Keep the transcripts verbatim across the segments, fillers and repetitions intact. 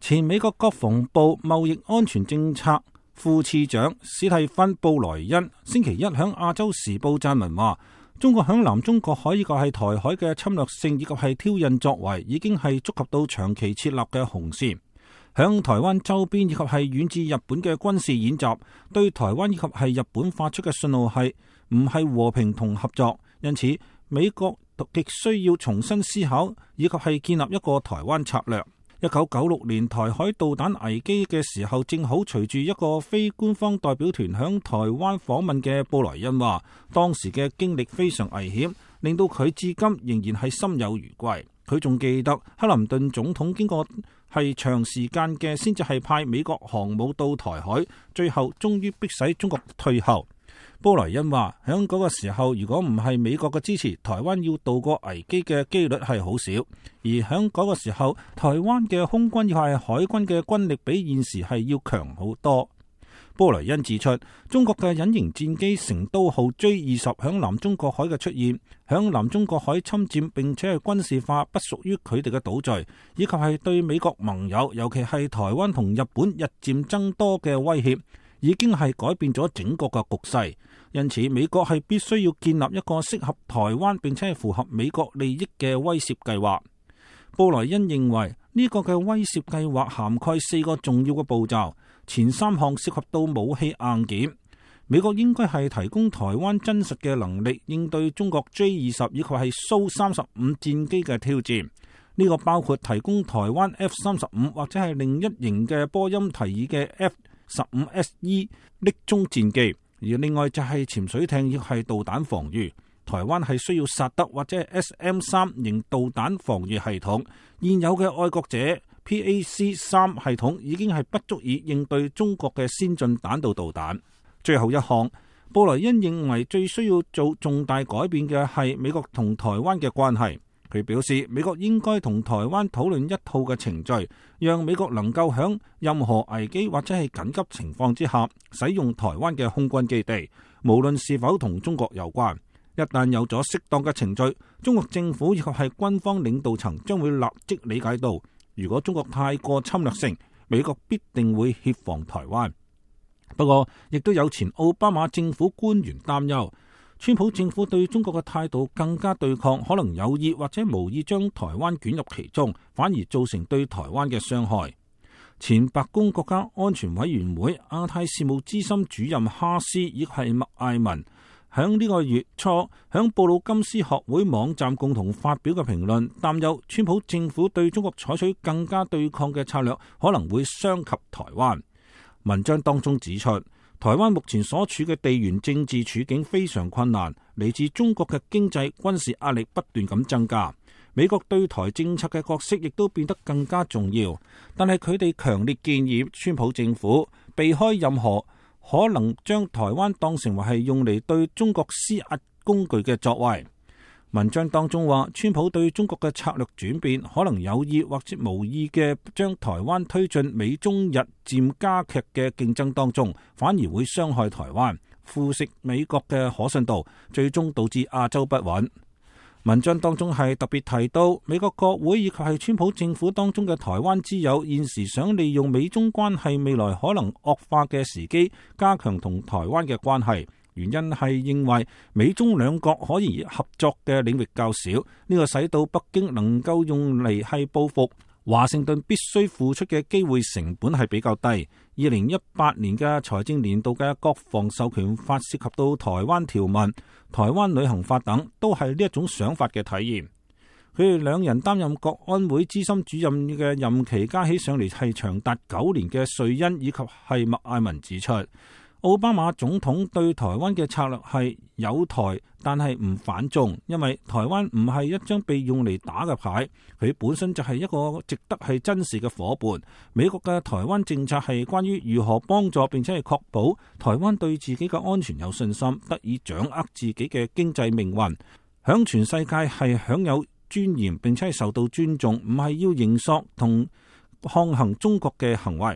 前美國國防部貿易安全政策副次長史蒂芬布萊恩星期一響亞洲時報撰文話，中國響南中國海以及係台海嘅侵略性以及係挑釁作為，已經係觸及到長期設立嘅紅線。響台灣周邊以及係遠至日本嘅軍事演習，對台灣以及係日本發出嘅信號係唔係和平同合作，因此美國極需要重新思考以及係建立一個台灣策略。一九九六年台海導彈危機嘅時候，正好隨住一個非官方代表團響台灣訪問嘅布萊恩話，當時嘅經歷非常危險，令到佢至今仍然係心有餘悸。佢仲記得克林頓總統經過係長時間嘅先至係派美國航母到台海，最後終於迫使中國退後。布萊恩話，響嗰個時候，如果唔係美國嘅支持，台灣要渡過危機嘅機率係好少。而響嗰個時候，台灣嘅空軍又係海軍嘅軍力比現時係要強好多。布萊恩指出，中國嘅隱形戰機成都號 J 二十響南中國海嘅出現，響南中國海侵佔並且係軍事化不屬於佢哋嘅島嶼，以及係對美國盟友，尤其係台灣同日本日漸增多嘅威脅，已經係改變咗整個嘅局勢。因此，美國係必須要建立一個適合台灣並且係符合美國利益嘅威懾計劃。布萊恩認為呢個嘅威懾計劃涵蓋四個重要嘅步驟，前三項涉及到武器硬件。美國應該係提供台灣真實嘅能力，應對中國 J 二十以及係蘇三十五戰機嘅挑戰。呢個包括提供台灣 F 三十五或者係另一型嘅波音提議嘅 F 十五 S E 匿蹤戰機。而另外就係潛水艇亦係導彈防禦，台灣係需要薩德或者係 S M 三型導彈防禦系統，現有嘅愛國者 P A C 三系統已經係不足以應對中國嘅先進彈道導彈。最後一項，布萊恩認為最需要做重大改變嘅係美國同台灣嘅關係。佢表示，美國應該同台灣討論一套嘅程序，讓美國能夠喺任何危機或者係緊急情況之下使用台灣嘅空軍基地，無論是否同中國有關。一旦有咗適當嘅程序，中國政府以及係軍方領導層將會立即理解到，如果中國太過侵略性，美國必定會協防台灣。不過，亦都有前奧巴馬政府官員擔憂，川普政府對中國嘅態度更加對抗，可能有意或者無意將台灣捲入其中，反而造成對台灣嘅傷害。前白宮國家安全委員會亞太事務資深主任哈斯亦係麥艾文，響呢個月初響布魯金斯學會網站共同發表嘅評論，擔憂川普政府對中國採取更加對抗嘅策略，可能會傷及台灣。文章當中指出，台灣目前所處嘅地緣政治處境非常困難，嚟自中國嘅經濟軍事壓力不斷咁增加，美國對台政策嘅角色亦都變得更加重要。但係佢哋強烈建議川普政府避開任何可能將台灣當成為係用嚟對中國施壓工具嘅作為。文章當中話，川普對中國嘅策略轉變，可能有意或者無意嘅將台灣推進美中日漸加劇嘅競爭當中，反而會傷害台灣，腐蝕美國嘅可信度，最終導致亞洲不穩。文章當中係特別提到，美國國會以及係川普政府當中嘅台灣之友，現時想利用美中關係未來可能惡化嘅時機，加強同台灣嘅關係。原因係認為美中兩國可以合作嘅領域較少，呢個使到北京能夠用嚟係報復華盛頓必須付出嘅機會成本係比較低。二零一八年嘅財政年度嘅國防授權法涉及到台灣條文、台灣旅行法等，都係呢一種想法嘅體現。佢哋兩人擔任國安會資深主任嘅任期加起上嚟係長達九年嘅瑞恩以及係麥艾文指出，奧巴馬總統對台灣嘅策略係有台，但係唔反中，因為台灣唔係一張被用嚟打嘅牌，佢本身就係一個值得係珍視嘅夥伴。美國嘅台灣政策係關於如何幫助並且係確保台灣對自己嘅安全有信心，得以掌握自己嘅經濟命運，響全世界係享有尊嚴並且係受到尊重，唔係要形塑同抗衡中國嘅行為。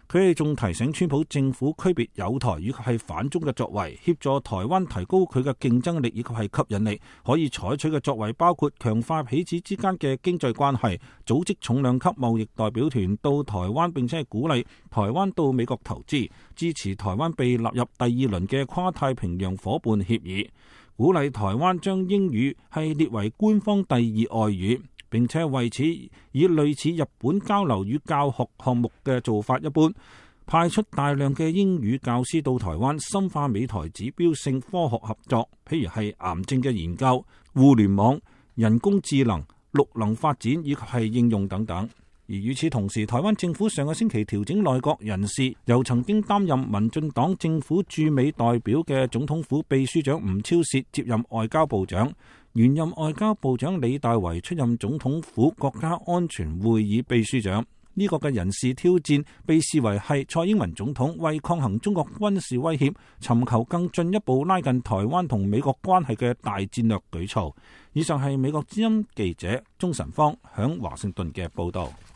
佢哋仲提醒川普政府區別友台以及係反中嘅作為，協助台灣提高佢嘅競爭力以及係吸引力。可以採取嘅作為包括強化彼此之間嘅經濟關係，組織重量級貿易代表團到台灣，並且係鼓勵台灣到美國投資，支持台灣被納入第二輪嘅跨太平洋夥伴協議，鼓勵台灣將英語係列為官方第二外語，並且為此以類似日本交流與教學項目嘅做法一般，派出大量嘅英語教師到台灣，深化美台指標性科學合作，譬如係癌症嘅研究、互聯網、人工智能、綠能發展以及係應用等等。而與此同時，台灣政府上個星期調整內閣人事，由曾經擔任民進黨政府駐美代表嘅總統府秘書長吳釗燮接任外交部長，原任外交部長李大維出任總統府國家安全會議秘書長。呢、這個嘅人事挑戰被視為係蔡英文總統為抗衡中國軍事威脅，尋求更進一步拉近台灣同美國關係嘅大戰略舉措。以上係美國之音記者鍾晨芳響華盛頓嘅報道。